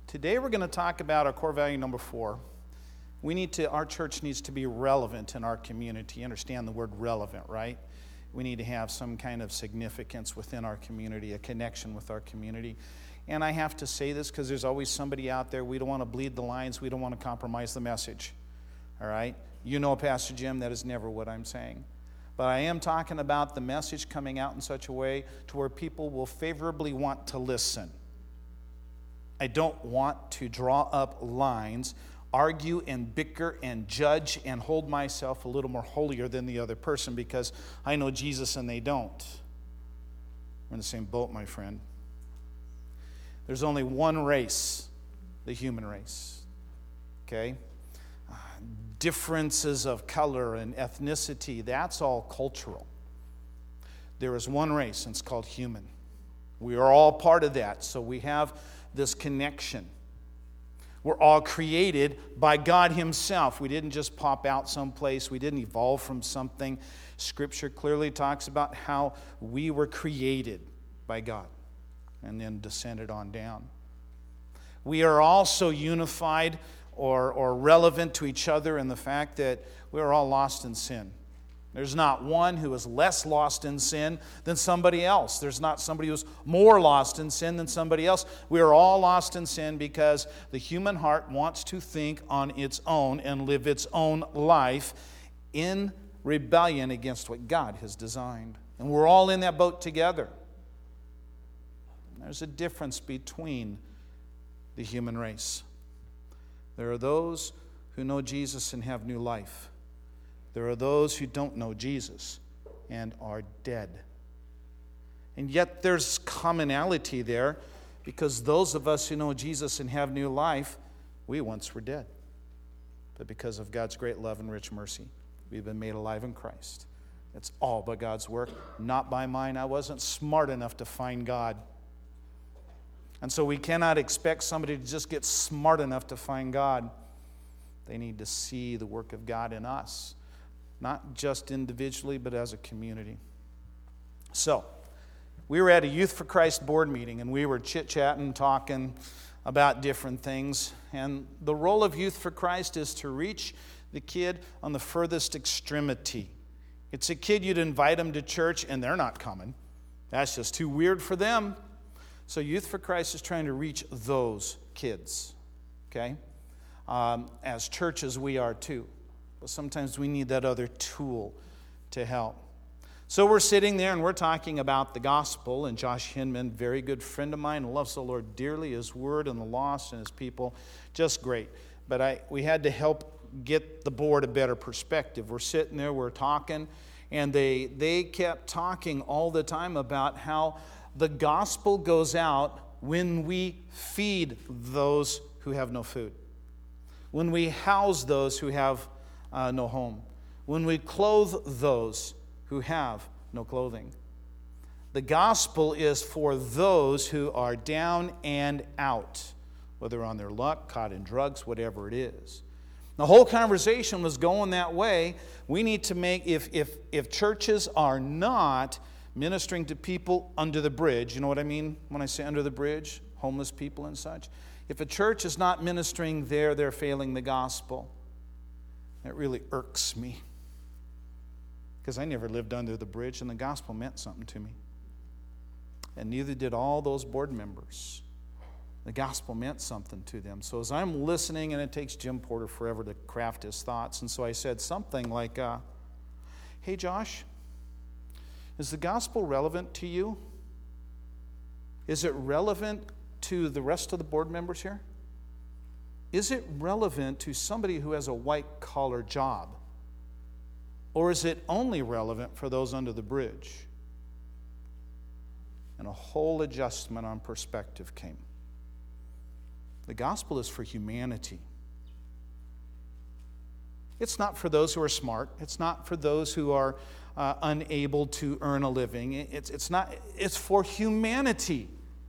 Today we're going to talk about our core value number 4. Our church needs to be relevant in our community. You understand the word relevant, right? We need to have some kind of significance within our community, a connection with our community. And I have to say this because there's always somebody out there. We don't want to bleed the lines. We don't want to compromise the message. All right? You know, Pastor Jim, that is never what I'm saying. But I am talking about the message coming out in such a way to where people will favorably want to listen. I don't want to draw up lines, argue and bicker and judge and hold myself a little more holier than the other person because I know Jesus and they don't. We're in the same boat, my friend. There's only one race, the human race. Okay? Differences of color and ethnicity, that's all cultural. There is one race, and it's called human. We are all part of that, so we have this connection. We're all created by God Himself. We didn't just pop out someplace. We didn't evolve from something. Scripture clearly talks about how we were created by God and then descended on down. We are also unified or relevant to each other in the fact that we are all lost in sin. There's not one who is less lost in sin than somebody else. There's not somebody who's more lost in sin than somebody else. We are all lost in sin because the human heart wants to think on its own and live its own life in rebellion against what God has designed. And we're all in that boat together. There's a difference between the human race. There are those who know Jesus and have new life. There are those who don't know Jesus and are dead. And yet there's commonality there because those of us who know Jesus and have new life, we once were dead. But because of God's great love and rich mercy, we've been made alive in Christ. It's all by God's work, not by mine. I wasn't smart enough to find God. And so we cannot expect somebody to just get smart enough to find God. They need to see the work of God in us, not just individually, but as a community. So, we were at a Youth for Christ board meeting, and we were chit-chatting, talking about different things. And the role of Youth for Christ is to reach the kid on the furthest extremity. It's a kid you'd invite them to church, and they're not coming. That's just too weird for them. So Youth for Christ is trying to reach those kids, okay? As churches, we are too. But sometimes we need that other tool to help. So we're sitting there and we're talking about the gospel, and Josh Hinman, very good friend of mine, loves the Lord dearly, His word and the lost and His people, just great. But we had to help get the board a better perspective. We're sitting there, we're talking, and they kept talking all the time about how the gospel goes out when we feed those who have no food, when we house those who have no home, when we clothe those who have no clothing. The gospel is for those who are down and out, whether on their luck, caught in drugs, whatever it is. The whole conversation was going that way. We need to make, if churches are not ministering to people under the bridge, you know what I mean when I say under the bridge? Homeless people and such. If a church is not ministering there, they're failing the gospel. It really irks me because I never lived under the bridge and the gospel meant something to me. And neither did all those board members. The gospel meant something to them. So as I'm listening, and it takes Jim Porter forever to craft his thoughts, and so I said something like, hey Josh, is the gospel relevant to you? Is it relevant to the rest of the board members here? Is it relevant to somebody who has a white-collar job? Or is it only relevant for those under the bridge? And a whole adjustment on perspective came. The gospel is for humanity. It's not for those who are smart. It's not for those who are unable to earn a living. It's for humanity.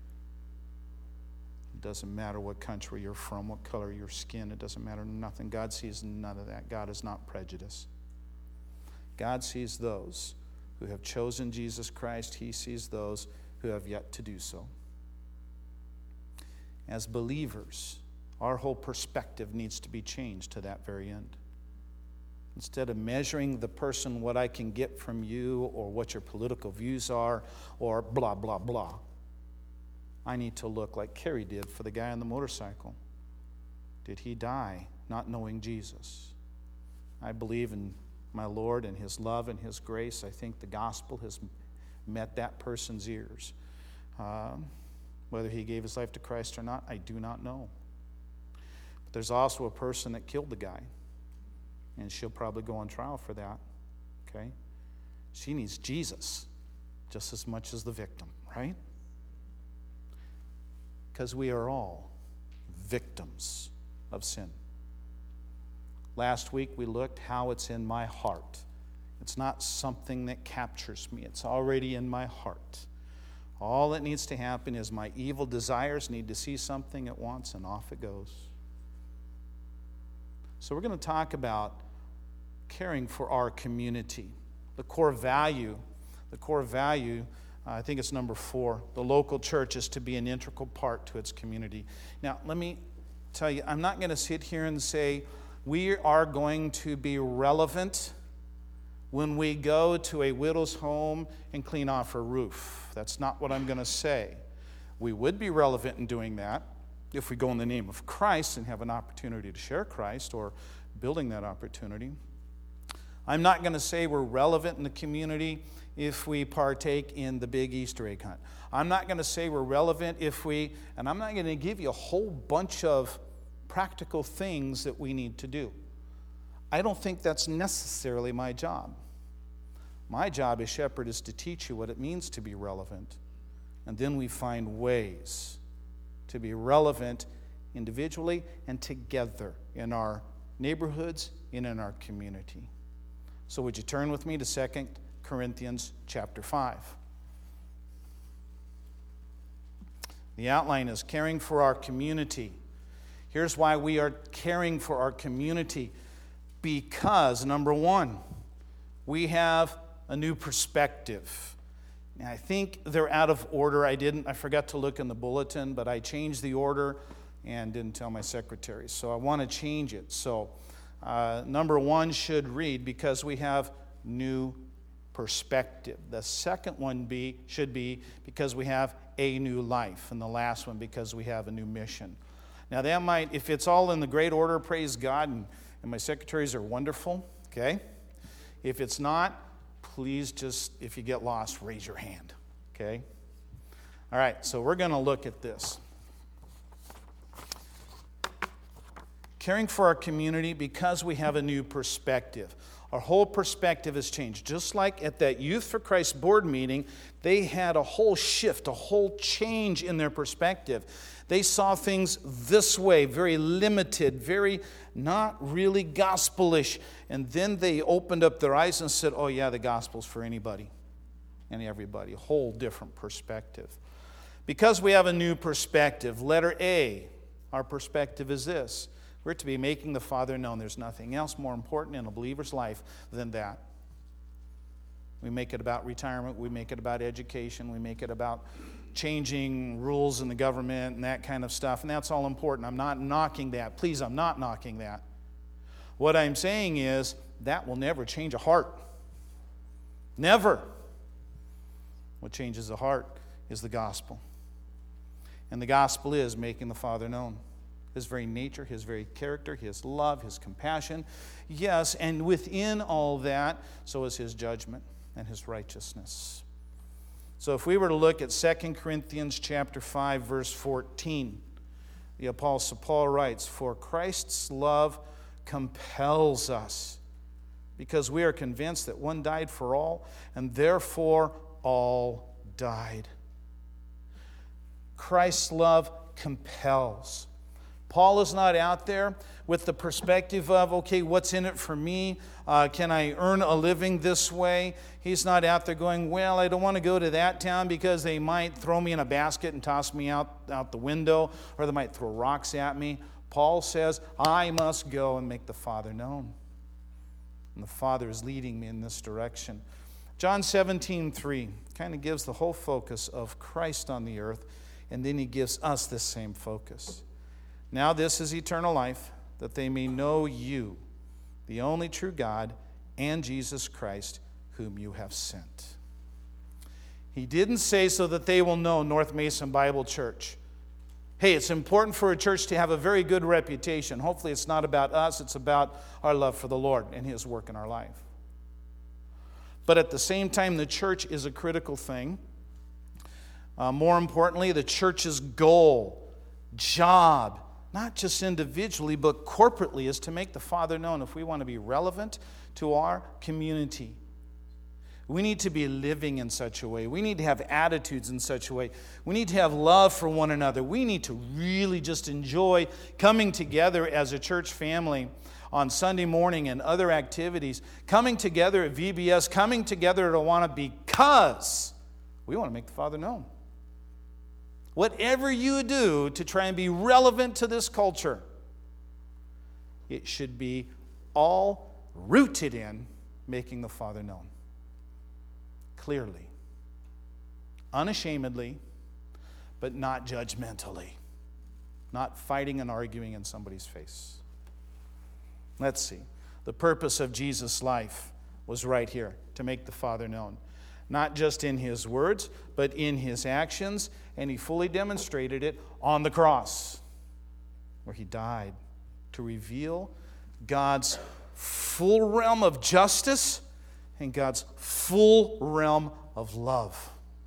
It doesn't matter what country you're from, what color your skin. It doesn't matter nothing. God sees none of that. God is not prejudiced. God sees those who have chosen Jesus Christ. He sees those who have yet to do so. as believers, our whole perspective needs to be changed to that very end. Instead of measuring the person, what I can get from you, or what your political views are, or blah, blah, blah, I need to look like Kerry did for the guy on the motorcycle. Did he die not knowing Jesus? I believe in my Lord and His love and His grace. I think the gospel has met that person's ears. Whether he gave his life to Christ or not, I do not know. But there's also a person that killed the guy, and she'll probably go on trial for that. Okay? She needs Jesus just as much as the victim, right? Because we are all victims of sin. Last week we looked how it's in my heart. It's not something that captures me. It's already in my heart. All that needs to happen is my evil desires need to see something at once, and off it goes. So we're going to talk about caring for our community. The core value, I think it's number 4. The local church is to be an integral part to its community. Now, let me tell you, I'm not going to sit here and say we are going to be relevant when we go to a widow's home and clean off her roof. That's not what I'm going to say. We would be relevant in doing that if we go in the name of Christ and have an opportunity to share Christ, or building that opportunity. I'm not going to say we're relevant in the community if we partake in the big Easter egg hunt. I'm not going to say we're relevant and I'm not going to give you a whole bunch of practical things that we need to do. I don't think that's necessarily my job. My job as shepherd is to teach you what it means to be relevant. And then we find ways to be relevant individually and together in our neighborhoods and in our community. So would you turn with me to 2 Corinthians chapter 5. The outline is caring for our community. Here's why we are caring for our community. Because, number 1, we have a new perspective. Now, I think they're out of order. I forgot to look in the bulletin, but I changed the order and didn't tell my secretary. So I want to change it. So number 1 should read, because we have new perspective. The second one should be, because we have a new life. And the last one, because we have a new mission. Now that might, if it's all in the great order, praise God, and my secretaries are wonderful, okay? If it's not, please just, if you get lost, raise your hand, okay? All right, so we're going to look at this. Caring for our community because we have a new perspective. Our whole perspective has changed. Just like at that Youth for Christ board meeting, they had a whole shift, a whole change in their perspective. They saw things this way, very limited, very not really gospelish. And then they opened up their eyes and said, oh yeah, the gospel's for anybody and everybody. A whole different perspective. Because we have a new perspective, letter A, our perspective is this. We're to be making the Father known. There's nothing else more important in a believer's life than that. We make it about retirement. We make it about education. We make it about changing rules in the government and that kind of stuff. And that's all important. I'm not knocking that. Please, I'm not knocking that. What I'm saying is that will never change a heart. Never. What changes a heart is the gospel. And the gospel is making the Father known. His very nature, His very character, His love, His compassion. Yes, and within all that, so is His judgment and His righteousness. So if we were to look at 2 Corinthians chapter 5, verse 14, the Apostle Paul writes, "For Christ's love compels us, because we are convinced that one died for all, and therefore all died." Christ's love compels. Paul is not out there with the perspective of, okay, what's in it for me? Can I earn a living this way? He's not out there going, well, I don't want to go to that town because they might throw me in a basket and toss me out the window, or they might throw rocks at me. Paul says, I must go and make the Father known. And the Father is leading me in this direction. John 17:3 kind of gives the whole focus of Christ on the earth. And then he gives us this same focus. Now this is eternal life, that they may know you, the only true God, and Jesus Christ, whom you have sent. He didn't say so that they will know North Mason Bible Church. Hey, it's important for a church to have a very good reputation. Hopefully it's not about us, it's about our love for the Lord and His work in our life. But at the same time, the church is a critical thing. More importantly, the church's goal, job, not just individually, but corporately, is to make the Father known if we want to be relevant to our community. We need to be living in such a way. We need to have attitudes in such a way. We need to have love for one another. We need to really just enjoy coming together as a church family on Sunday morning and other activities, coming together at VBS, coming together at Awana because we want to make the Father known. Whatever you do to try and be relevant to this culture, it should be all rooted in making the Father known. Clearly, unashamedly, but not judgmentally, not fighting and arguing in somebody's face. Let's see. The purpose of Jesus' life was right here, to make the Father known. Not just in His words, but in His actions, and He fully demonstrated it on the cross, where He died to reveal God's full realm of justice and God's full realm of love.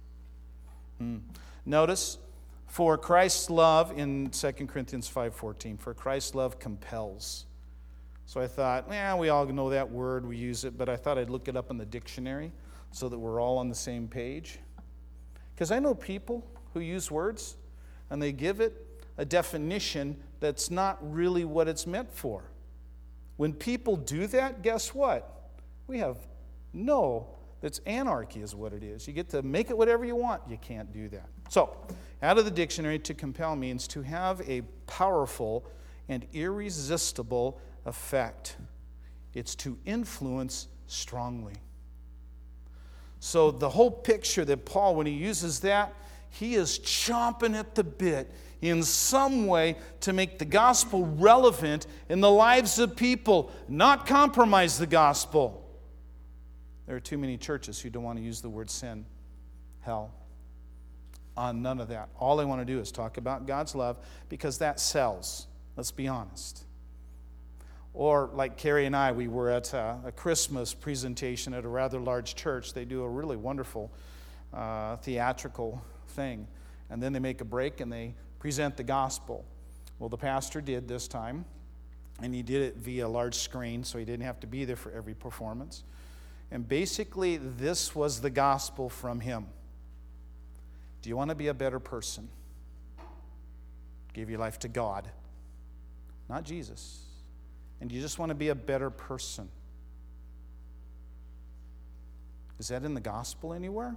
Notice, for Christ's love, in 2 Corinthians 5:14, for Christ's love compels. So I thought, we all know that word, we use it, but I thought I'd look it up in the dictionary so that we're all on the same page. Because I know people who use words and they give it a definition that's not really what it's meant for. When people do that, guess what? We have that's anarchy is what it is. You get to make it whatever you want. You can't do that. So, out of the dictionary, to compel means to have a powerful and irresistible effect. It's to influence strongly. So the whole picture that Paul, when he uses that, he is chomping at the bit in some way to make the gospel relevant in the lives of people, not compromise the gospel. There are too many churches who don't want to use the word sin, hell. None of that. All they want to do is talk about God's love because that sells. Let's be honest. Or like Carrie and I, we were at a Christmas presentation at a rather large church. They do a really wonderful theatrical thing. And then they make a break and they present the gospel. Well, the pastor did this time, and he did it via large screen, so he didn't have to be there for every performance. And basically, this was the gospel from him. Do you want to be a better person? Give your life to God, not Jesus. And you just want to be a better person. Is that in the gospel anywhere?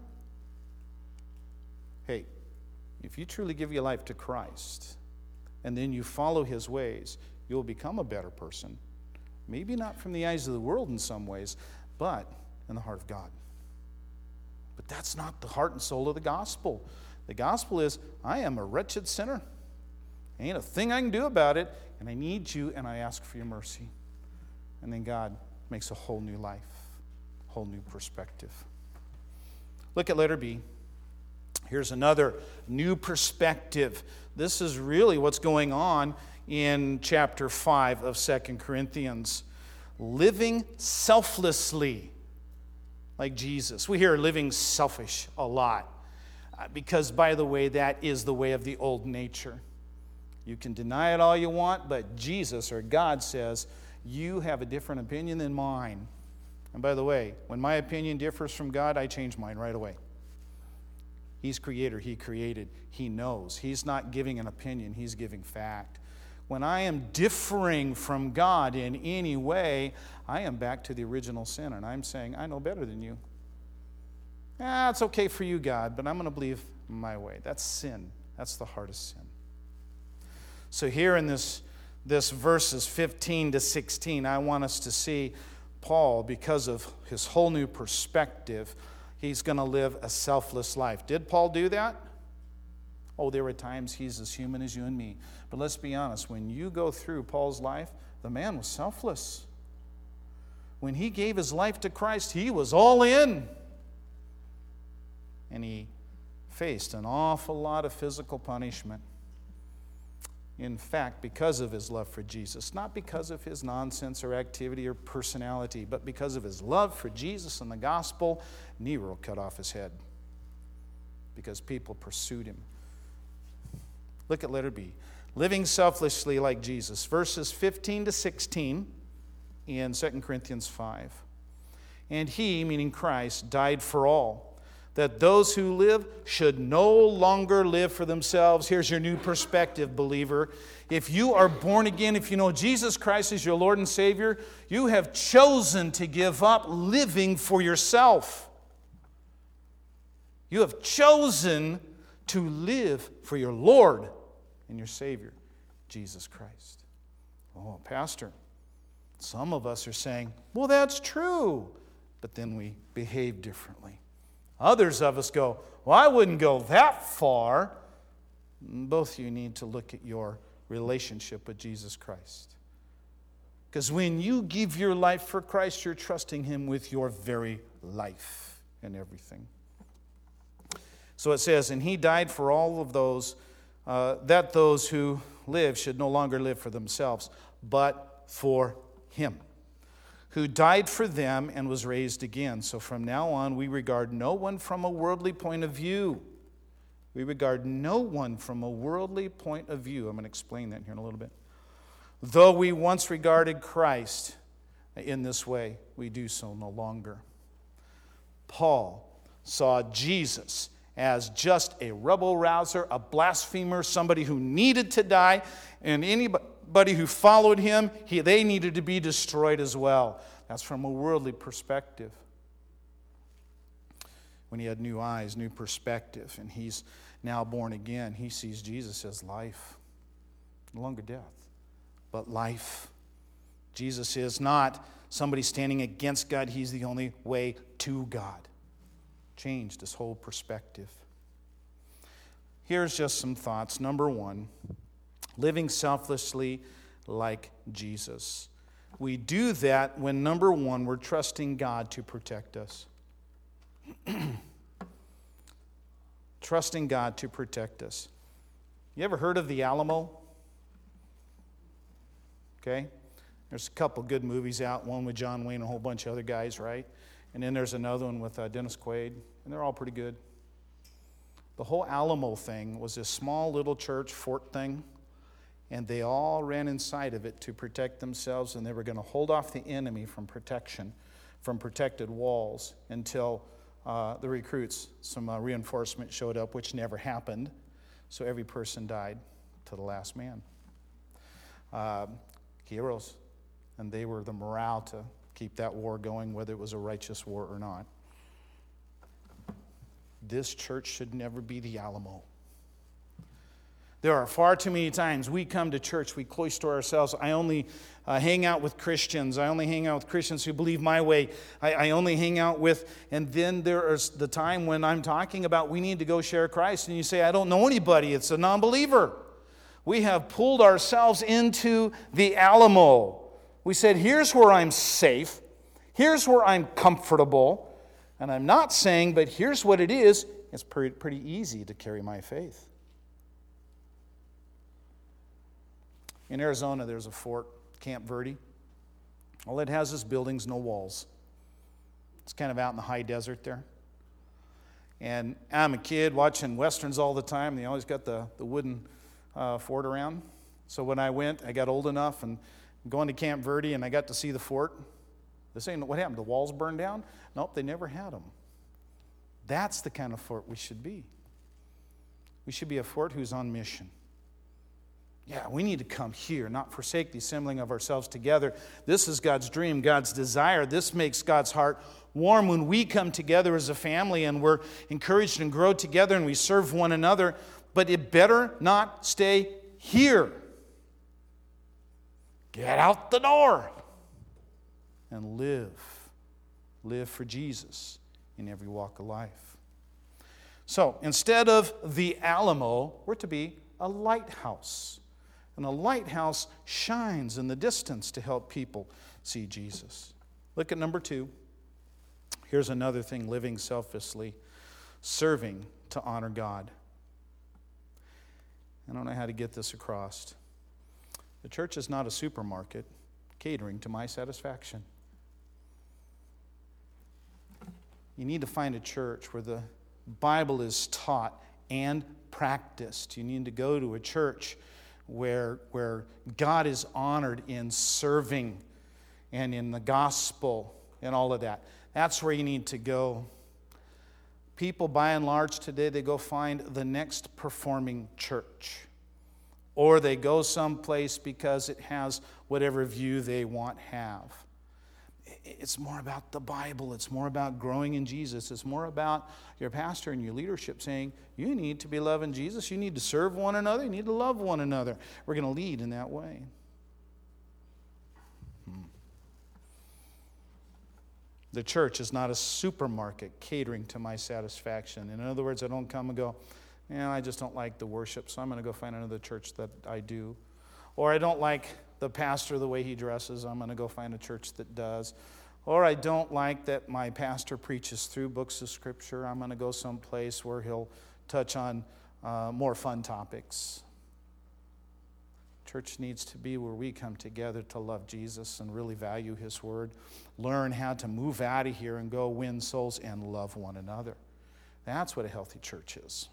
Hey, if you truly give your life to Christ and then you follow His ways, you'll become a better person. Maybe not from the eyes of the world in some ways, but in the heart of God. But that's not the heart and soul of the gospel. The gospel is, I am a wretched sinner. Ain't a thing I can do about it, and I need you, and I ask for your mercy. And then God makes a whole new life, whole new perspective. Look at letter B. Here's another new perspective. This is really what's going on in chapter 5 of 2 Corinthians. Living selflessly like Jesus. We hear living selfish a lot because, by the way, that is the way of the old nature. You can deny it all you want, but Jesus or God says, you have a different opinion than mine. And by the way, when my opinion differs from God, I change mine right away. He's creator, He created, He knows. He's not giving an opinion, He's giving fact. When I am differing from God in any way, I am back to the original sin, and I'm saying, I know better than you. It's okay for you, God, but I'm going to believe my way. That's sin. That's the heart of sin. So here in this verses 15 to 16, I want us to see Paul, because of his whole new perspective, he's going to live a selfless life. Did Paul do that? Oh, there were times he's as human as you and me. But let's be honest, when you go through Paul's life, the man was selfless. When he gave his life to Christ, he was all in. And he faced an awful lot of physical punishment. In fact, because of his love for Jesus, not because of his nonsense or activity or personality, but because of his love for Jesus and the gospel, Nero cut off his head because people pursued him. Look at letter B. Living selflessly like Jesus. Verses 15 to 16 in 2 Corinthians 5. And he, meaning Christ, died for all, that those who live should no longer live for themselves. Here's your new perspective, believer. If you are born again, if you know Jesus Christ as your Lord and Savior, you have chosen to give up living for yourself. You have chosen to live for your Lord and your Savior, Jesus Christ. Oh, Pastor, some of us are saying, well, that's true, but then we behave differently. Others of us go, well, I wouldn't go that far. Both of you need to look at your relationship with Jesus Christ. Because when you give your life for Christ, you're trusting Him with your very life and everything. So it says, and He died for all of those, that those who live should no longer live for themselves, but for Him, who died for them and was raised again. So from now on, we regard no one from a worldly point of view. We regard no one from a worldly point of view. I'm going to explain that here in a little bit. Though we once regarded Christ in this way, we do so no longer. Paul saw Jesus as just a rebel-rouser, a blasphemer, somebody who needed to die, and anybody who followed him, they needed to be destroyed as well. That's from a worldly perspective. When he had new eyes, new perspective, and he's now born again, he sees Jesus as life. No longer death, but life. Jesus is not somebody standing against God. He's the only way to God. Changed his whole perspective. Here's just some thoughts. Number one, living selflessly like Jesus. We do that when, number one, we're trusting God to protect us. Trusting God to protect us. You ever heard of the Alamo? Okay? There's a couple good movies out, one with John Wayne and a whole bunch of other guys, right? And then there's another one with Dennis Quaid, and they're all pretty good. The whole Alamo thing was this small little church fort thing, and they all ran inside of it to protect themselves, and they were going to hold off the enemy from protection, from protected walls, until the recruits, some reinforcement showed up, which never happened. So every person died to the last man. Heroes, and they were the morale to keep that war going, whether it was a righteous war or not. This church should never be the Alamo. There are far too many times we come to church, we cloister ourselves. I only hang out with Christians. I only hang out with Christians who believe my way. I only hang out with, and then there is the time when I'm talking about we need to go share Christ, and you say, I don't know anybody. It's a non-believer. We have pulled ourselves into the Alamo. We said, here's where I'm safe. Here's where I'm comfortable. And I'm not saying, but here's what it is. It's pretty easy to carry my faith. In Arizona, there's a fort, Camp Verde. All it has is buildings, no walls. It's kind of out in the high desert there. And I'm a kid watching Westerns all the time. They always got the wooden fort around. So when I went, I got old enough and going to Camp Verde, and I got to see the fort. They're saying, what happened? The walls burned down? Nope, they never had them. That's the kind of fort we should be. We should be a fort who's on mission. Yeah, we need to come here, not forsake the assembling of ourselves together. This is God's dream, God's desire. This makes God's heart warm when we come together as a family and we're encouraged and grow together and we serve one another. But it better not stay here. Get out the door and live. Live for Jesus in every walk of life. So instead of the Alamo, we're to be a lighthouse. And a lighthouse shines in the distance to help people see Jesus. Look at number 2. Here's another thing: living selflessly, serving to honor God. I don't know how to get this across. The church is not a supermarket catering to my satisfaction. You need to find a church where the Bible is taught and practiced. You need to go to a church where God is honored in serving and in the gospel and all of that. That's where you need to go. People, by and large, today, they go find the next performing church. Or they go someplace because it has whatever view they want have. It's more about the Bible. It's more about growing in Jesus. It's more about your pastor and your leadership saying, you need to be loving Jesus. You need to serve one another. You need to love one another. We're going to lead in that way. The church is not a supermarket catering to my satisfaction. In other words, I don't come and go, I just don't like the worship, so I'm going to go find another church that I do. Or I don't like the pastor, the way he dresses, I'm going to go find a church that does. Or I don't like that my pastor preaches through books of Scripture, I'm going to go someplace where he'll touch on more fun topics. Church needs to be where we come together to love Jesus and really value His Word, learn how to move out of here and go win souls and love one another. That's what a healthy church is.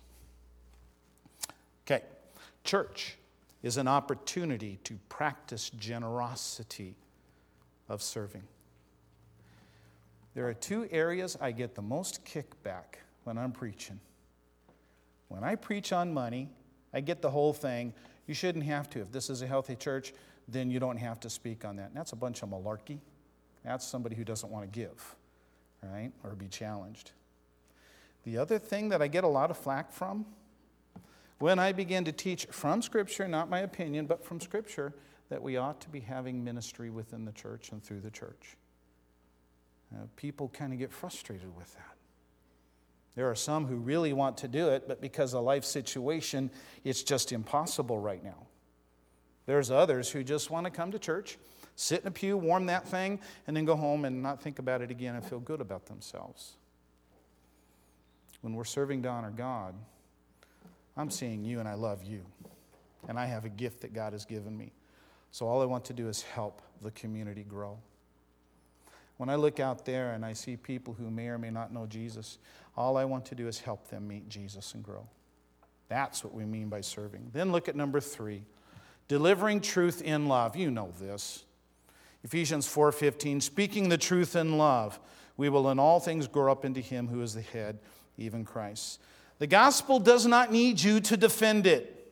Okay, church is an opportunity to practice generosity of serving. There are 2 areas I get the most kickback when I'm preaching. When I preach on money, I get the whole thing. You shouldn't have to. If this is a healthy church, then you don't have to speak on that. And that's a bunch of malarkey. That's somebody who doesn't want to give, right? Or be challenged. The other thing that I get a lot of flack from, when I begin to teach from Scripture, not my opinion, but from Scripture, that we ought to be having ministry within the church and through the church. People kind of get frustrated with that. There are some who really want to do it, but because of life situation, it's just impossible right now. There's others who just want to come to church, sit in a pew, warm that thing, and then go home and not think about it again and feel good about themselves. When we're serving to honor God, I'm seeing you and I love you. And I have a gift that God has given me. So all I want to do is help the community grow. When I look out there and I see people who may or may not know Jesus, all I want to do is help them meet Jesus and grow. That's what we mean by serving. Then look at number 3, delivering truth in love. You know this. Ephesians 4:15, speaking the truth in love, we will in all things grow up into Him who is the head, even Christ. The gospel does not need you to defend it.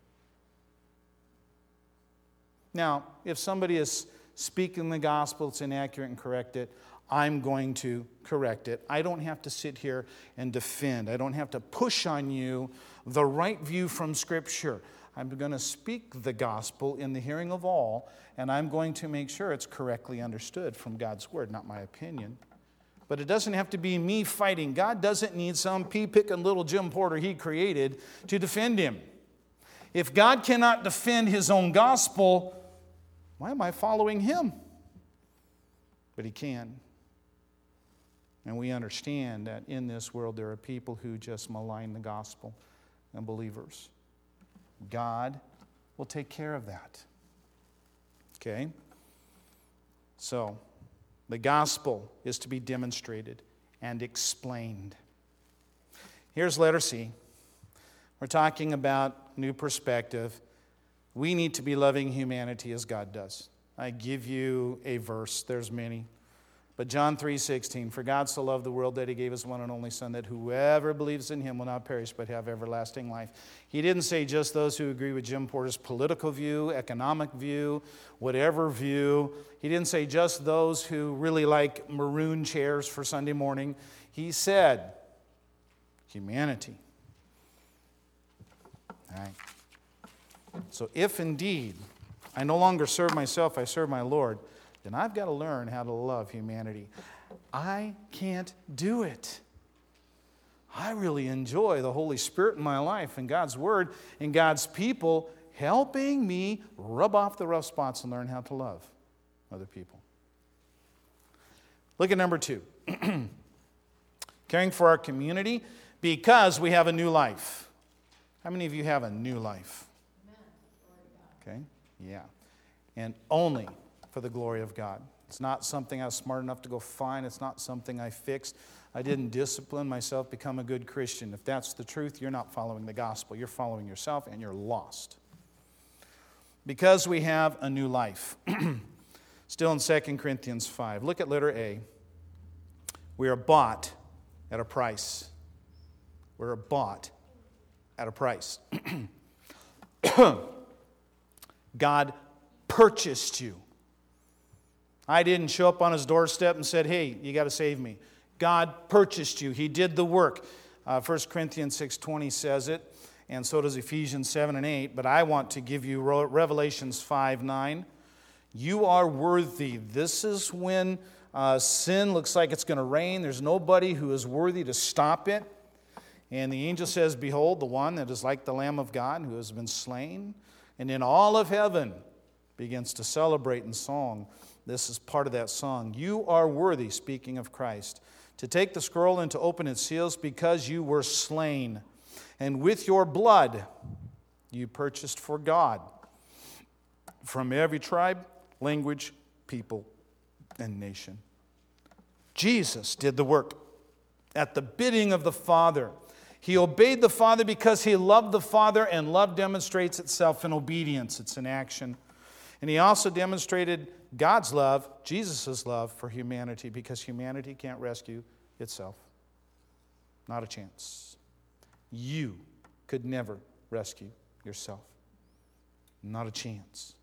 Now, if somebody is speaking the gospel, it's inaccurate, and correct it, I'm going to correct it. I don't have to sit here and defend. I don't have to push on you the right view from Scripture. I'm going to speak the gospel in the hearing of all, and I'm going to make sure it's correctly understood from God's Word, not my opinion. But it doesn't have to be me fighting. God doesn't need some pea-picking little Jim Porter He created to defend Him. If God cannot defend His own gospel, why am I following Him? But He can. And we understand that in this world there are people who just malign the gospel and believers. God will take care of that. Okay? So, the gospel is to be demonstrated and explained. Here's letter C. We're talking about new perspective. We need to be loving humanity as God does. I give you a verse. There's many. But John 3:16, for God so loved the world that He gave His one and only Son, that whoever believes in Him will not perish but have everlasting life. He didn't say just those who agree with Jim Porter's political view, economic view, whatever view. He didn't say just those who really like maroon chairs for Sunday morning. He said humanity. All right. So if indeed I no longer serve myself, I serve my Lord, then I've got to learn how to love humanity. I can't do it. I really enjoy the Holy Spirit in my life and God's Word and God's people helping me rub off the rough spots and learn how to love other people. Look at number 2. Caring for our community because we have a new life. How many of you have a new life? Okay, yeah. And only for the glory of God. It's not something I was smart enough to go find. It's not something I fixed. I didn't discipline myself, become a good Christian. If that's the truth, you're not following the gospel. You're following yourself and you're lost. Because we have a new life. Still in 2 Corinthians 5. Look at letter A. We are bought at a price. We're bought at a price. God purchased you. I didn't show up on his doorstep and said, hey, you got to save me. God purchased you. He did the work. 1 Corinthians 6:20 says it, and so does Ephesians 7 and 8. But I want to give you Revelations 5:9. You are worthy. This is when sin looks like it's going to rain. There's nobody who is worthy to stop it. And the angel says, behold, the one that is like the Lamb of God who has been slain. And then all of heaven begins to celebrate in song. This is part of that song. You are worthy, speaking of Christ, to take the scroll and to open its seals because you were slain. And with your blood you purchased for God from every tribe, language, people, and nation. Jesus did the work at the bidding of the Father. He obeyed the Father because he loved the Father, and love demonstrates itself in obedience. It's an action. And he also demonstrated God's love, Jesus' love for humanity, because humanity can't rescue itself. Not a chance. You could never rescue yourself. Not a chance.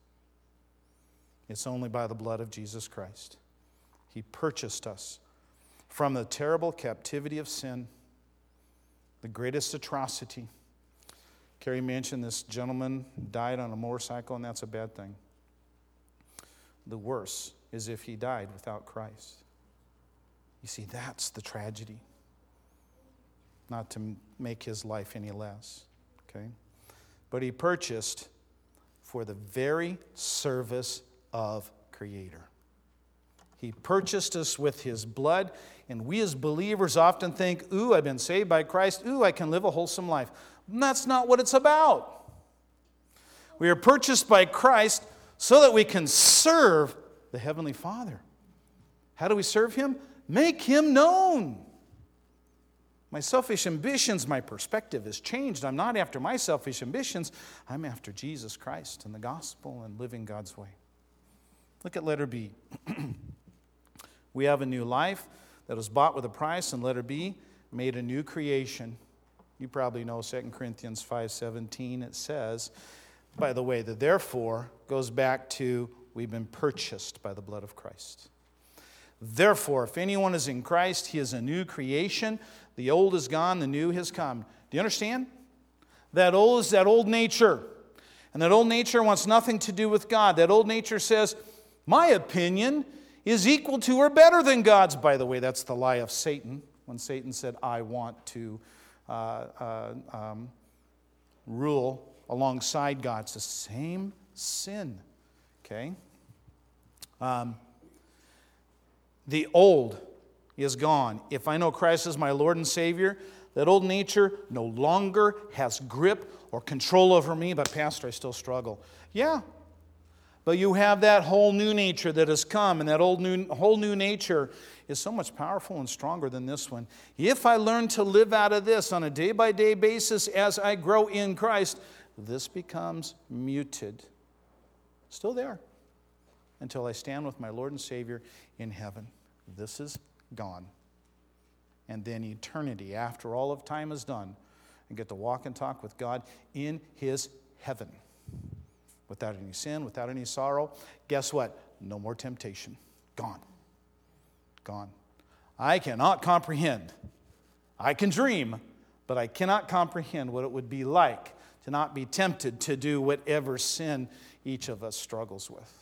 It's only by the blood of Jesus Christ. He purchased us from the terrible captivity of sin, the greatest atrocity. Carrie mentioned this gentleman died on a motorcycle, and that's a bad thing. The worse is if he died without Christ. You see, that's the tragedy. Not to make his life any less. Okay? But he purchased for the very service of Creator. He purchased us with his blood, and we as believers often think, ooh, I've been saved by Christ. Ooh, I can live a wholesome life. And that's not what it's about. We are purchased by Christ so that we can serve the Heavenly Father. How do we serve Him? Make Him known. My selfish ambitions, my perspective has changed. I'm not after my selfish ambitions. I'm after Jesus Christ and the gospel and living God's way. Look at letter B. We have a new life that was bought with a price, and letter B, made a new creation. You probably know 2 Corinthians 5:17. It says, by the way, the therefore goes back to we've been purchased by the blood of Christ. Therefore, if anyone is in Christ, he is a new creation. The old is gone, the new has come. Do you understand? That old is that old nature. And that old nature wants nothing to do with God. That old nature says, my opinion is equal to or better than God's. By the way, that's the lie of Satan. When Satan said, I want to rule alongside God. It's the same sin. Okay? The old is gone. If I know Christ as my Lord and Savior, that old nature no longer has grip or control over me. But Pastor, I still struggle. Yeah. But you have that whole new nature that has come, and that whole new nature is so much powerful and stronger than this one. If I learn to live out of this on a day-by-day basis as I grow in Christ, this becomes muted. Still there. Until I stand with my Lord and Savior in heaven. This is gone. And then eternity, after all of time is done, I get to walk and talk with God in His heaven. Without any sin, without any sorrow. Guess what? No more temptation. Gone. Gone. I cannot comprehend. I can dream, but I cannot comprehend what it would be like to not be tempted to do whatever sin each of us struggles with.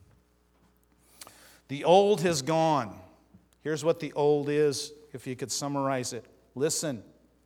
The old has gone. Here's what the old is, if you could summarize it. Listen,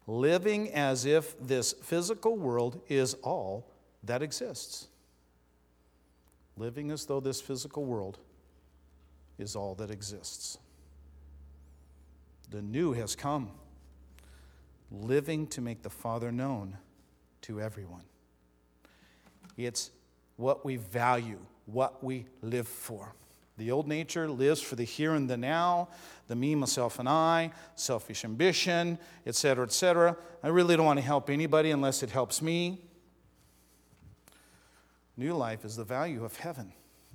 living as if this physical world is all that exists. Living as though this physical world is all that exists. The new has come. Living to make the Father known to everyone. It's what we value, what we live for. The old nature lives for the here and the now, the me, myself, and I, selfish ambition, etc., etc. I really don't want to help anybody unless it helps me. New life is the value of heaven.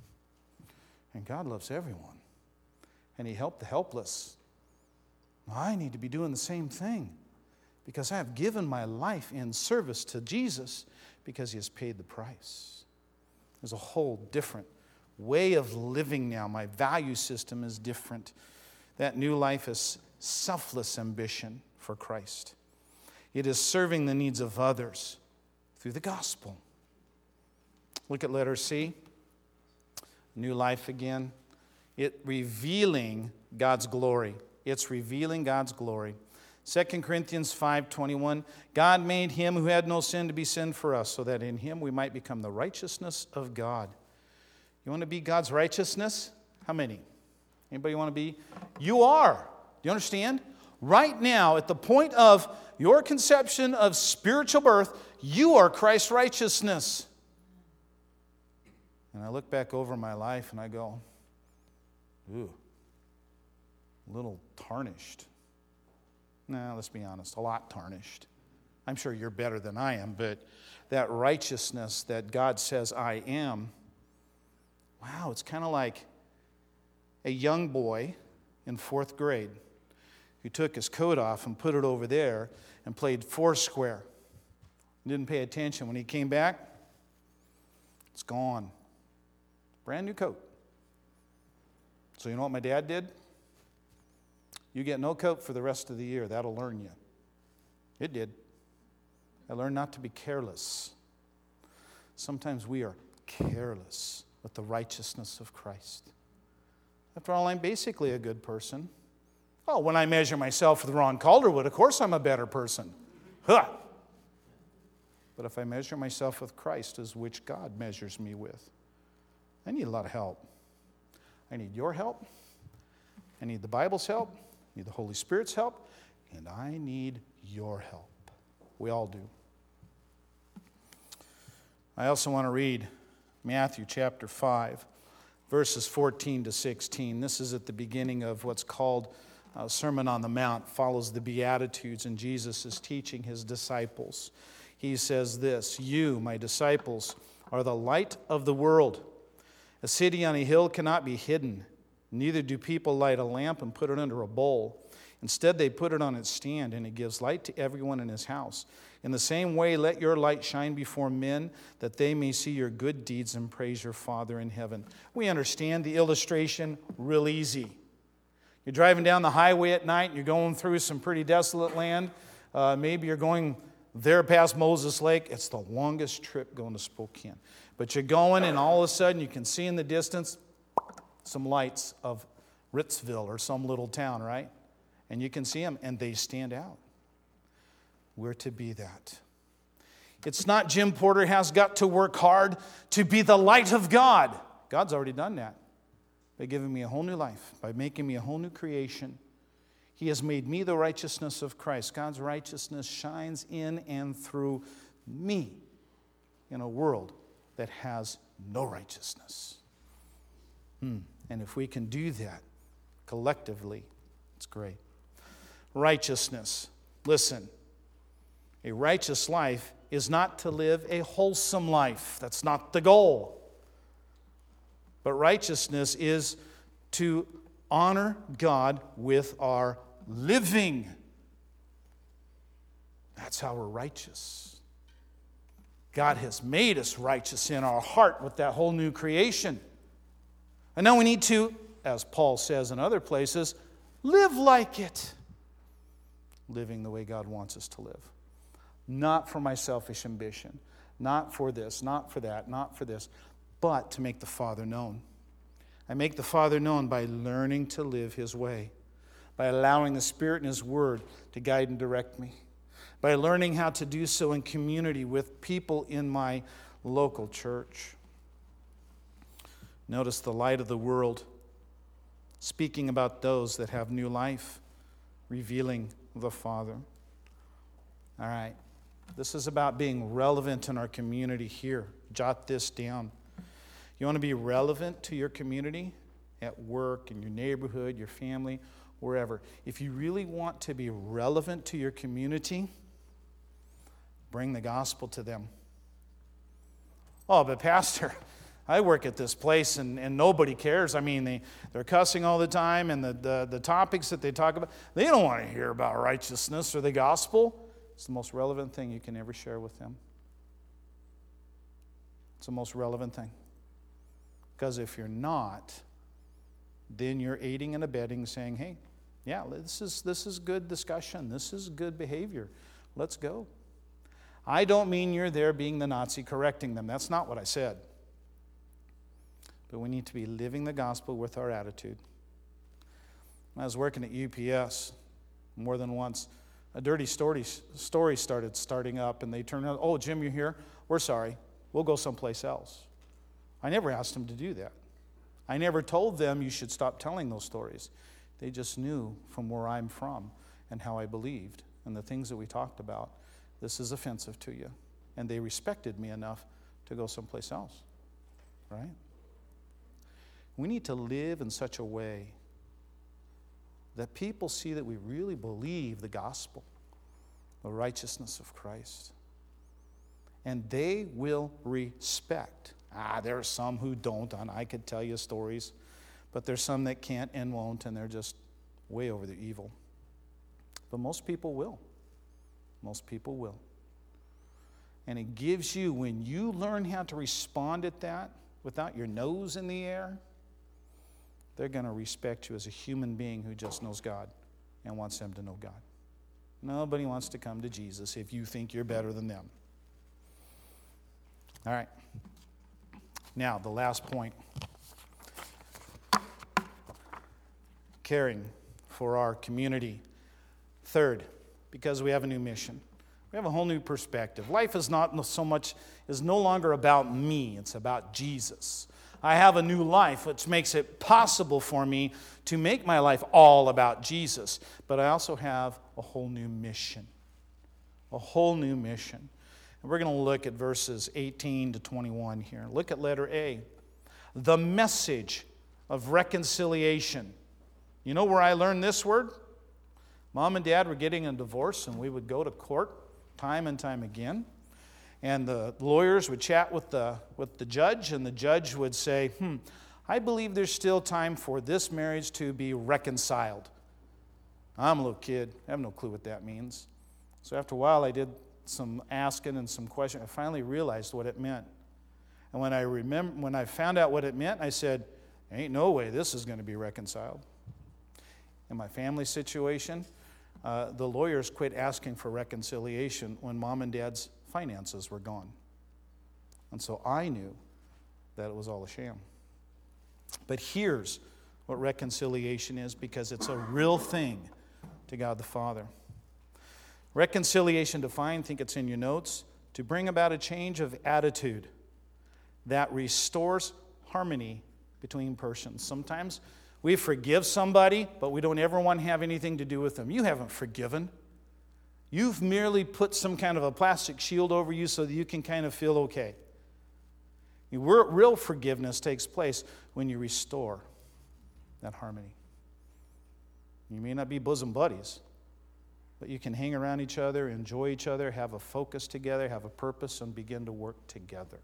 And God loves everyone. And He helped the helpless. I need to be doing the same thing because I have given my life in service to Jesus because He has paid the price. There's a whole different way of living now. My value system is different. That new life is selfless ambition for Christ. It is serving the needs of others through the gospel. Look at letter C. New life again. It revealing God's glory. It's revealing God's glory. 2 Corinthians 5:21, God made Him who had no sin to be sin for us, so that in Him we might become the righteousness of God. You want to be God's righteousness? How many? Anybody want to be? You are. Do you understand? Right now, at the point of your conception of spiritual birth, you are Christ's righteousness. And I look back over my life and I go, ooh, a little tarnished. Nah, let's be honest, a lot tarnished. I'm sure you're better than I am, but that righteousness that God says I am, wow, it's kind of like a young boy in 4th grade who took his coat off and put it over there and played Foursquare. Didn't pay attention. When he came back, it's gone. Brand new coat. So you know what my dad did? You get no coat for the rest of the year. That'll learn you. It did. I learned not to be careless. Sometimes we are careless with the righteousness of Christ. After all, I'm basically a good person. Oh, when I measure myself with Ron Calderwood, of course I'm a better person. Huh. But if I measure myself with Christ as which God measures me with, I need a lot of help. I need your help. I need the Bible's help. I need the Holy Spirit's help. And I need your help. We all do. I also want to read Matthew chapter 5, verses 14 to 16. This is at the beginning of what's called Sermon on the Mount, follows the Beatitudes, and Jesus is teaching His disciples. He says this, "You, my disciples, are the light of the world. A city on a hill cannot be hidden. Neither do people light a lamp and put it under a bowl. Instead, they put it on its stand, and it gives light to everyone in his house. In the same way, let your light shine before men, that they may see your good deeds and praise your Father in heaven." We understand the illustration real easy. You're driving down the highway at night, and you're going through some pretty desolate land. Maybe you're going there past Moses Lake. It's the longest trip going to Spokane. But you're going, and all of a sudden you can see in the distance some lights of Ritzville or some little town, right? And you can see them, and they stand out. We're to be that. It's not Jim Porter has got to work hard to be the light of God. God's already done that by giving me a whole new life, by making me a whole new creation. He has made me the righteousness of Christ. God's righteousness shines in and through me in a world that has no righteousness. And if we can do that collectively, it's great. Righteousness. Listen, a righteous life is not to live a wholesome life. That's not the goal. But righteousness is to honor God with our living. That's how we're righteous. God has made us righteous in our heart with that whole new creation. And now we need to, as Paul says in other places, live like it. Living the way God wants us to live. Not for my selfish ambition. Not for this, not for that, not for this. But to make the Father known. I make the Father known by learning to live His way. By allowing the Spirit and His Word to guide and direct me. by learning how to do so in community with people in my local church. Notice the light of the world, speaking about those that have new life, revealing the Father. All right, this is about being relevant in our community here. Jot this down. You want to be relevant to your community, at work, in your neighborhood, your family, wherever. If you really want to be relevant to your community, bring the gospel to them. Oh, but Pastor, I work at this place and nobody cares. I mean, they're cussing all the time, and the topics that they talk about, they don't want to hear about righteousness or the gospel. It's the most relevant thing you can ever share with them. It's the most relevant thing. Because if you're not, then you're aiding and abetting, saying, hey, yeah, this is good discussion. This is good behavior. Let's go. I don't mean you're there being the Nazi correcting them. That's not what I said. But we need to be living the gospel with our attitude. When I was working at UPS more than once, a dirty story starting up, and they turned around, oh, Jim, you're here? We're sorry. We'll go someplace else. I never asked them to do that. I never told them you should stop telling those stories. They just knew from where I'm from and how I believed and the things that we talked about. This is offensive to you. And they respected me enough to go someplace else. Right? We need to live in such a way that people see that we really believe the gospel, the righteousness of Christ. And they will respect. There are some who don't, and I could tell you stories, but there's some that can't and won't, and they're just way over the evil. But most people will. Most people will. And it gives you, when you learn how to respond at that without your nose in the air, they're going to respect you as a human being who just knows God and wants them to know God. Nobody wants to come to Jesus if you think you're better than them. All right. Now, the last point. Caring for our community. Third, because we have a new mission. We have a whole new perspective. Life is no longer about me. It's about Jesus. I have a new life, which makes it possible for me to make my life all about Jesus. But I also have a whole new mission. A whole new mission. And we're going to look at verses 18 to 21 here. Look at letter A. The message of reconciliation. You know where I learned this word? Mom and Dad were getting a divorce, and we would go to court time and time again. And the lawyers would chat with the judge, and the judge would say, I believe there's still time for this marriage to be reconciled. I'm a little kid. I have no clue what that means. So after a while, I did some asking and some questions. I finally realized what it meant. And when I found out what it meant, I said, ain't no way this is going to be reconciled. In my family situation, the lawyers quit asking for reconciliation when Mom and Dad's finances were gone. And so I knew that it was all a sham. But here's what reconciliation is, because it's a real thing to God the Father. Reconciliation defined, I think it's in your notes, to bring about a change of attitude that restores harmony between persons. Sometimes we forgive somebody, but we don't ever want to have anything to do with them. You haven't forgiven. You've merely put some kind of a plastic shield over you so that you can kind of feel okay. Real forgiveness takes place when you restore that harmony. You may not be bosom buddies, but you can hang around each other, enjoy each other, have a focus together, have a purpose, and begin to work together.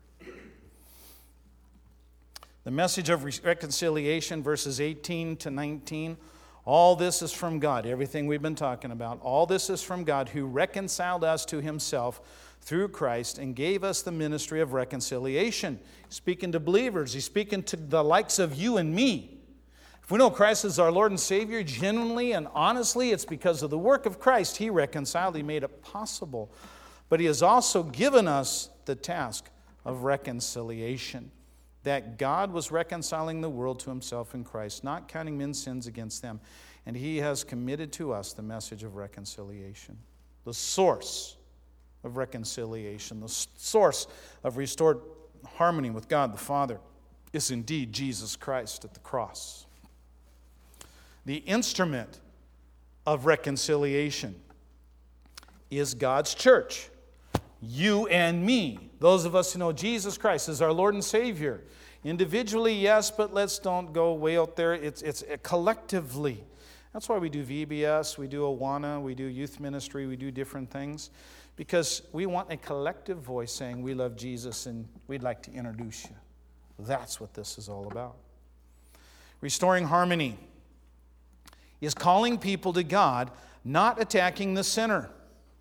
The message of reconciliation, verses 18 to 19, all this is from God. Everything we've been talking about, all this is from God, who reconciled us to himself through Christ and gave us the ministry of reconciliation. He's speaking to believers. He's speaking to the likes of you and me. If we know Christ is our Lord and Savior, genuinely and honestly, it's because of the work of Christ. He reconciled. He made it possible. But he has also given us the task of reconciliation, that God was reconciling the world to himself in Christ, not counting men's sins against them. And he has committed to us the message of reconciliation. The source of reconciliation, the source of restored harmony with God the Father, is indeed Jesus Christ at the cross. The instrument of reconciliation is God's church. You and me, those of us who know Jesus Christ as our Lord and Savior. Individually, yes, but let's don't go way out there. It's collectively. That's why we do VBS, we do Awana, we do youth ministry, we do different things. Because we want a collective voice saying we love Jesus and we'd like to introduce you. That's what this is all about. Restoring harmony is calling people to God, not attacking the sinner.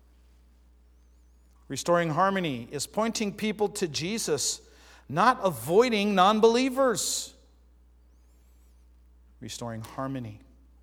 Restoring harmony is pointing people to Jesus, not avoiding non-believers. Restoring harmony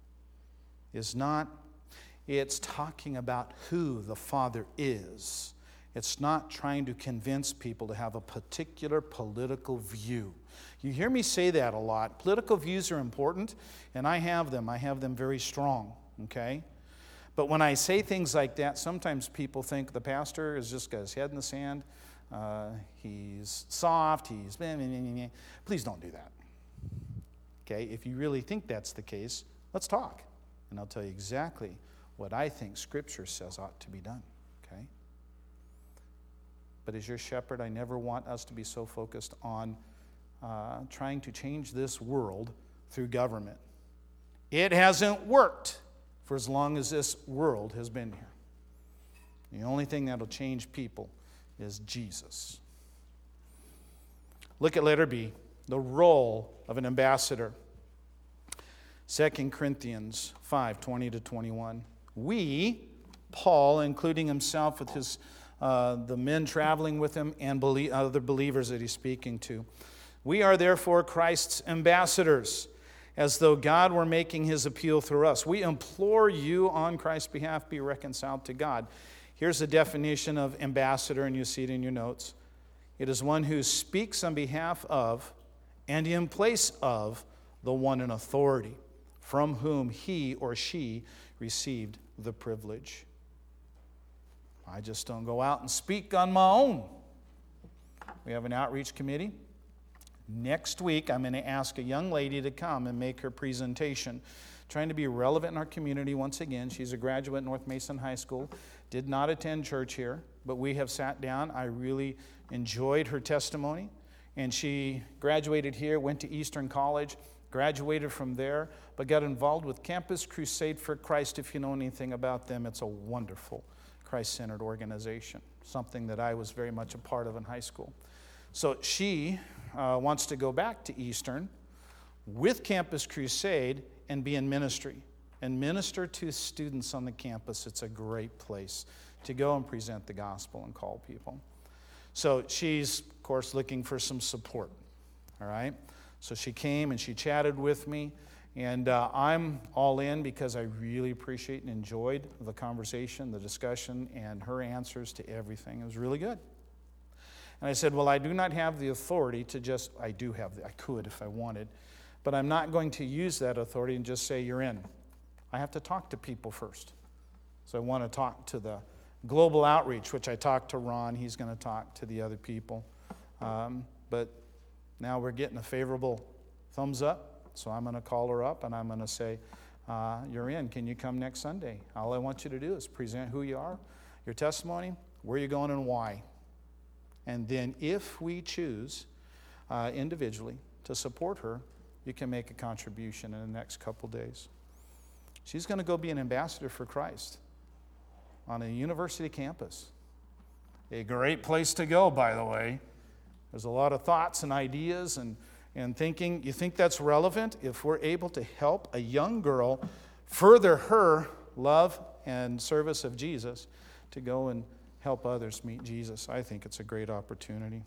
it's talking about who the Father is. It's not trying to convince people to have a particular political view. You hear me say that a lot. Political views are important, and I have them. I have them very strong, okay? But when I say things like that, sometimes people think the pastor has just got his head in the sand. He's soft. Please don't do that. Okay? If you really think that's the case, let's talk. And I'll tell you exactly what I think Scripture says ought to be done. Okay? But as your shepherd, I never want us to be so focused on trying to change this world through government. It hasn't worked for as long as this world has been here. The only thing that'll change people is Jesus. Look at letter B, the role of an ambassador. 2 Corinthians 5, 20-21. We, Paul, including himself with the men traveling with him and other believers that he's speaking to, we are therefore Christ's ambassadors, as though God were making his appeal through us. We implore you on Christ's behalf, be reconciled to God. Here's the definition of ambassador, and you see it in your notes. It is one who speaks on behalf of and in place of the one in authority, from whom he or she received the privilege. I just don't go out and speak on my own. We have an outreach committee. Next week, I'm going to ask a young lady to come and make her presentation, trying to be relevant in our community once again. She's a graduate at North Mason High School, did not attend church here, but we have sat down. I really enjoyed her testimony, and she graduated here, went to Eastern College, graduated from there, but got involved with Campus Crusade for Christ. If you know anything about them, it's a wonderful Christ-centered organization, something that I was very much a part of in high school. So she wants to go back to Eastern with Campus Crusade and be in ministry and minister to students on the campus. It's a great place to go and present the gospel and call people. So she's, of course, looking for some support, all right? So she came and she chatted with me, and I'm all in because I really appreciate and enjoyed the conversation, the discussion, and her answers to everything. It was really good. And I said, well, I do not have the authority to I could if I wanted, but I'm not going to use that authority and just say you're in. I have to talk to people first. So I want to talk to the global outreach, which I talked to Ron. He's going to talk to the other people. But now we're getting a favorable thumbs up, so I'm going to call her up and I'm going to say, you're in. Can you come next Sunday? All I want you to do is present who you are, your testimony, where you're going, and why. And then if we choose individually to support her, you can make a contribution in the next couple days. She's going to go be an ambassador for Christ on a university campus. A great place to go, by the way. There's a lot of thoughts and ideas and thinking. You think that's relevant? If we're able to help a young girl further her love and service of Jesus to go and help others meet Jesus, I think it's a great opportunity.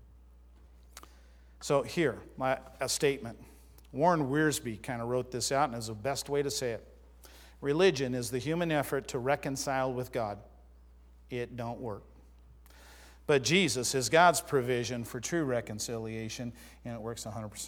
So here, a statement. Warren Wiersbe kind of wrote this out, and is the best way to say it. Religion is the human effort to reconcile with God. It don't work. But Jesus is God's provision for true reconciliation, and it works 100%.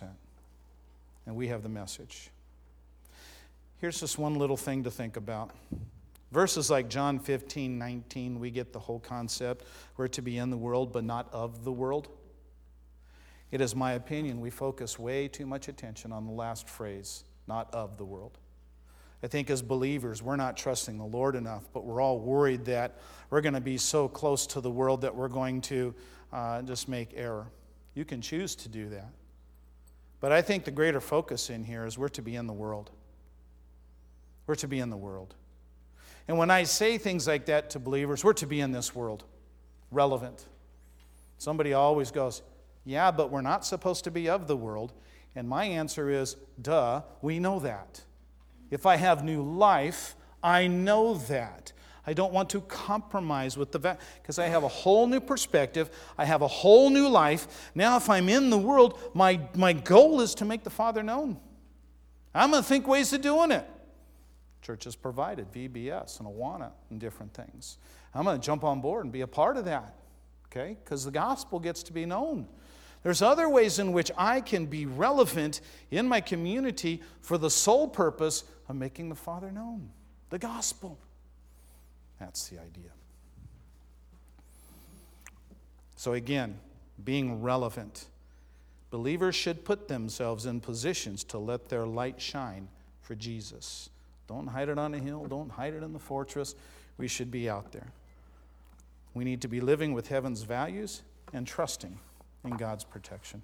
And we have the message. Here's just one little thing to think about. Verses like John 15:19, we get the whole concept. We're to be in the world, but not of the world. It is my opinion we focus way too much attention on the last phrase, not of the world. I think as believers, we're not trusting the Lord enough, but we're all worried that we're going to be so close to the world that we're going to just make error. You can choose to do that. But I think the greater focus in here is we're to be in the world. We're to be in the world. And when I say things like that to believers, we're to be in this world. Relevant. Somebody always goes, yeah, but we're not supposed to be of the world. And my answer is, duh, we know that. If I have new life, I know that. I don't want to compromise with because I have a whole new perspective. I have a whole new life. Now if I'm in the world, my goal is to make the Father known. I'm going to think ways of doing it. Church has provided VBS and Awana and different things. I'm going to jump on board and be a part of that, okay? Because the gospel gets to be known. There's other ways in which I can be relevant in my community for the sole purpose of making the Father known. The gospel. That's the idea. So again, being relevant. Believers should put themselves in positions to let their light shine for Jesus. Don't hide it on a hill. Don't hide it in the fortress. We should be out there. We need to be living with heaven's values and trusting in God's protection.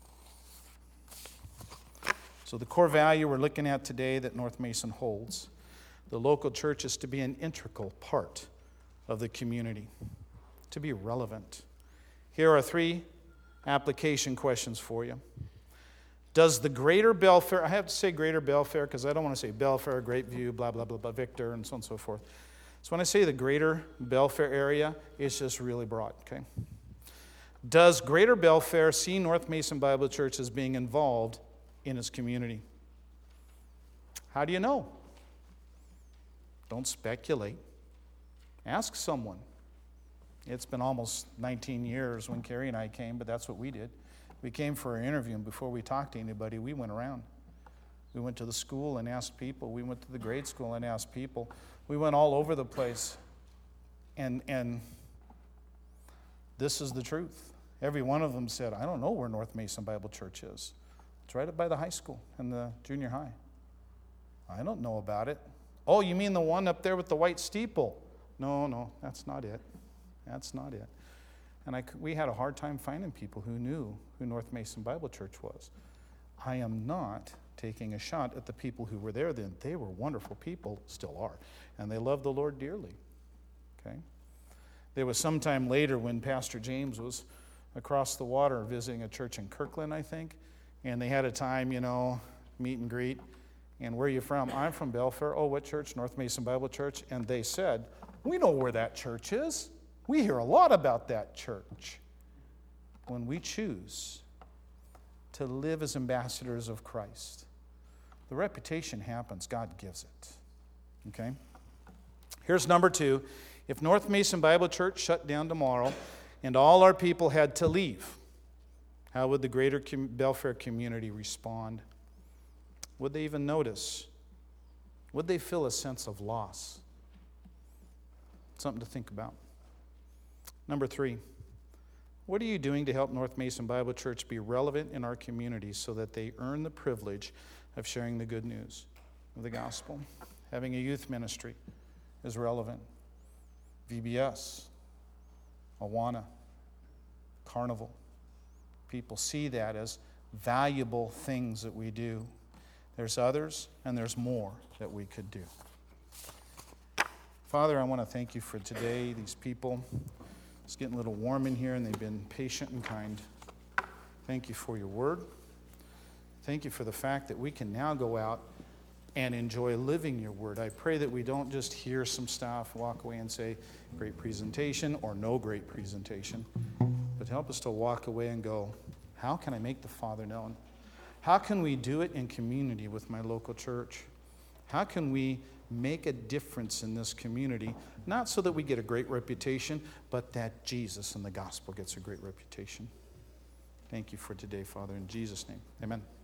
So the core value we're looking at today that North Mason holds, the local church is to be an integral part of the community, to be relevant. Here are 3 application questions for you. Does the Greater Belfair, I have to say Greater Belfair because I don't want to say Belfair, Great View, blah, blah, blah, blah, Victor, and so on and so forth. So when I say the Greater Belfair area, it's just really broad, okay? Does Greater Belfair see North Mason Bible Church as being involved in its community? How do you know? Don't speculate. Ask someone. It's been almost 19 years when Carrie and I came, but that's what we did. We came for an interview, and before we talked to anybody, we went around. We went to the school and asked people. We went to the grade school and asked people. We went all over the place. And this is the truth. Every one of them said, I don't know where North Mason Bible Church is. It's right up by the high school and the junior high. I don't know about it. Oh, you mean the one up there with the white steeple? No, that's not it. That's not it. And we had a hard time finding people who knew who North Mason Bible Church was. I am not taking a shot at the people who were there then. They were wonderful people, still are, and they loved the Lord dearly. Okay? There was some time later when Pastor James was across the water visiting a church in Kirkland, I think, and they had a time, meet and greet. And where are you from? I'm from Belfair. Oh, what church? North Mason Bible Church. And they said, we know where that church is. We hear a lot about that church. When we choose to live as ambassadors of Christ, the reputation happens. God gives it. Okay? Here's number 2. If North Mason Bible Church shut down tomorrow and all our people had to leave, how would the greater Belfair community respond? Would they even notice? Would they feel a sense of loss? Something to think about. Number 3, what are you doing to help North Mason Bible Church be relevant in our community so that they earn the privilege of sharing the good news of the gospel? Having a youth ministry is relevant. VBS, Awana, Carnival. People see that as valuable things that we do. There's others, and there's more that we could do. Father, I want to thank you for today, these people. It's getting a little warm in here, and they've been patient and kind. Thank you for your word. Thank you for the fact that we can now go out and enjoy living your word. I pray that we don't just hear some stuff, walk away and say, great presentation or no great presentation, but help us to walk away and go, how can I make the Father known? How can we do it in community with my local church? How can we make a difference in this community, not so that we get a great reputation, but that Jesus and the gospel gets a great reputation? Thank you for today, Father, in Jesus' name. Amen.